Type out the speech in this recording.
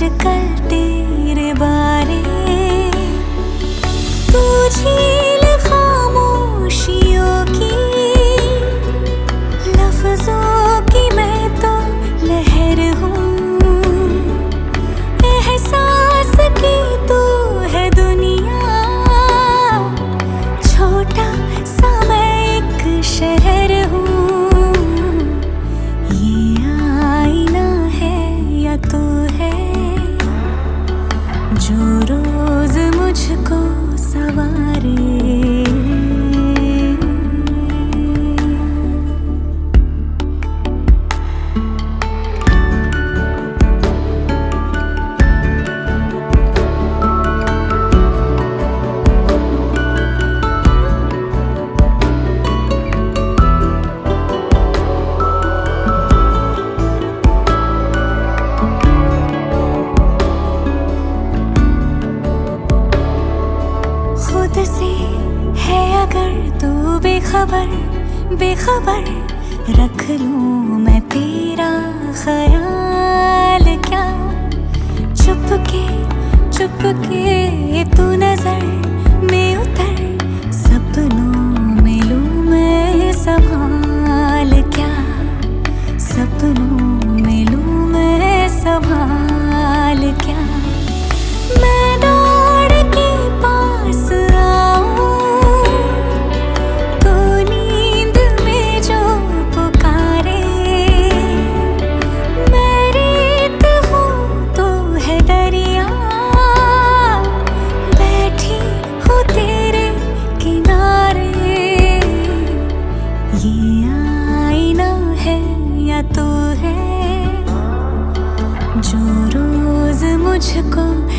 आजकल तेरे बारे। तू झील खामोशियों की, लफ्जों की मैं तो लहर हूँ। एहसास की तू है दुनिया, छोटा सा मैं एक शहर हूँ। ये आईना है या तू है जो रोज मुझको सवारे। खुद से है अगर तू बेखबर रख लूं मैं तेरा ख्याल क्या। चुपके तू नजर में उतर, सपनों में लूं मैं संभाल क्या। सपनों में लूं मैं संभाल क्या। मैं दौड़ के पास आऊं तो नींद में जो पुकारे। मैं रेत हूँ तो है दरिया, बैठी हूँ तेरे किनारे। ये आईना है या तू है जो रोज मुझको